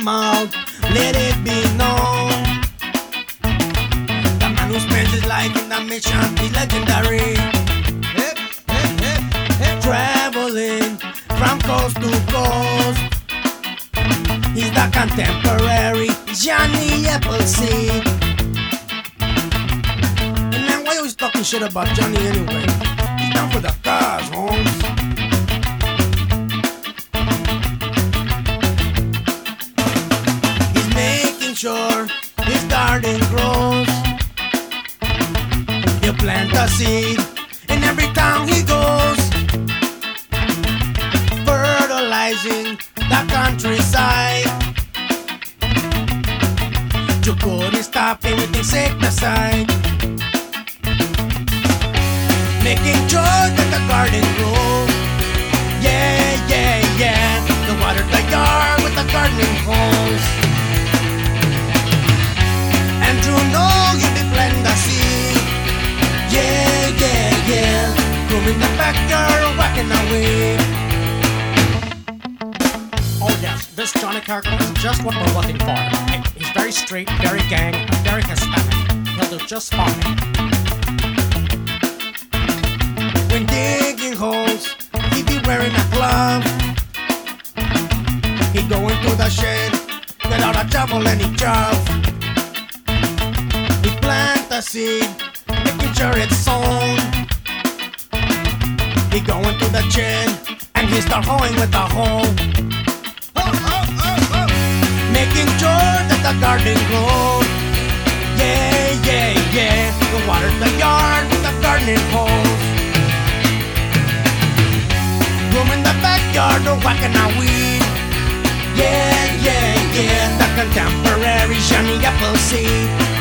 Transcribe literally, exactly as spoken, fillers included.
mouth, let it be known. The man who spends his life in the mission is legendary. Hip, hip, hip, hip. Traveling from coast to coast. He's the contemporary Johnny Appleseed. And man, why are you always talking shit about Johnny anyway? He's down for the cause, Holmes. He's making sure his garden grows. He'll plant a seed in every town he goes, fertilizing the countryside. You couldn't stop him with insecticide, making sure that the garden grows. Yeah, yeah, yeah. The water the yard with the gardening hose, and you know you be planting the seed. Yeah, yeah, yeah. Grooming the backyard, whacking away. Oh yes, this Johnny character is just what we're looking for. He's very straight, very gang, and very Hispanic. He'll do just fine. When digging holes, he be wearing a glove. He go into the shed without a shovel and he job. He plant the seed, making sure it's sown. He go into the shed and he start hoeing with a hoe, making sure that the garden grows. Yeah, yeah, yeah. The water the yard with the gardening hose, grooming the backyard or whacking a weed. Yeah, yeah, yeah. The contemporary Johnny Appleseed.